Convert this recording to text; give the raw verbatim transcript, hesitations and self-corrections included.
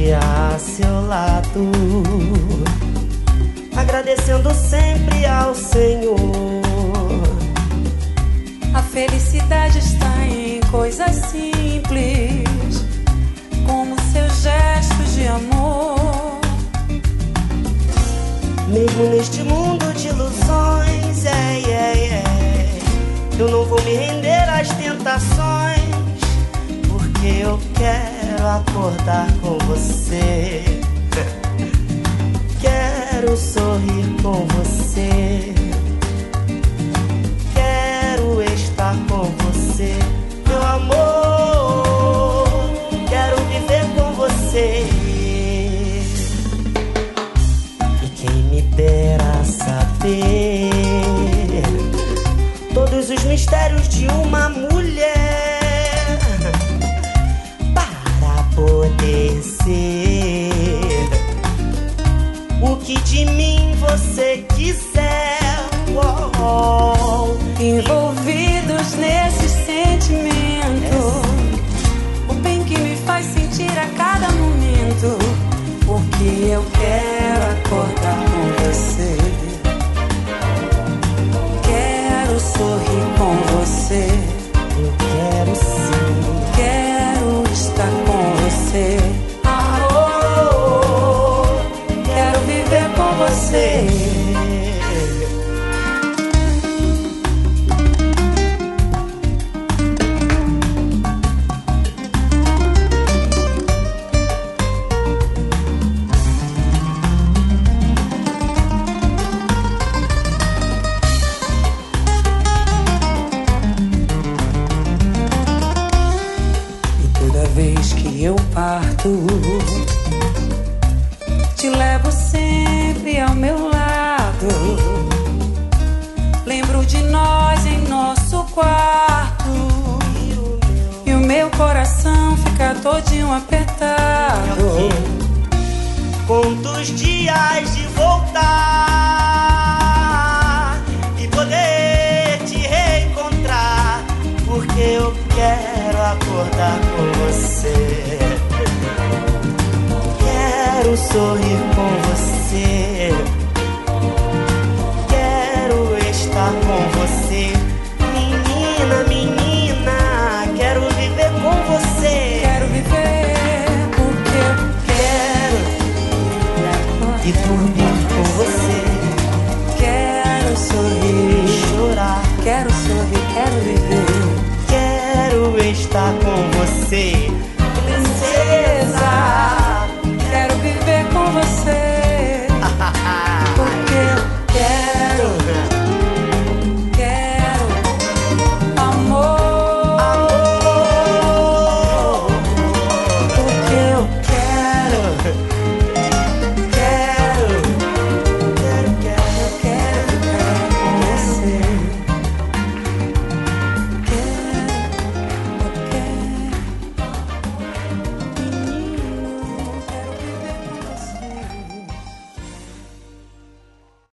dia a seu lado, agradecendo sempre ao Senhor. A felicidade está em coisas simples, como seus gestos de amor. Mesmo neste mundo de ilusões, é, é, é, eu não vou me render às tentações, porque eu quero acordar com você. Quero sorrir com você, quero estar com você, meu amor. Quero viver com você. E quem me dera saber todos os mistérios de uma mulher, para poder ser o que de mim você quiser. Oh, oh. Envolvidos nesse sentimento, o bem que me faz sentir a cada momento, porque eu quero acordar com você, quero sorrir com você, eu quero sim, quero estar com você. Oh, quero viver com você. Eu parto, te levo sempre ao meu lado. Lembro de nós em nosso quarto, e o meu coração fica todinho apertado. Conto os dias de voltar e poder te reencontrar, porque eu quero acordar com você. Quero sorrir com você, quero estar com você. Menina, menina, quero viver com você. Quero viver porque eu quero e dormir com você. Quero sorrir e chorar. Quero sorrir, quero viver. Quero estar com você.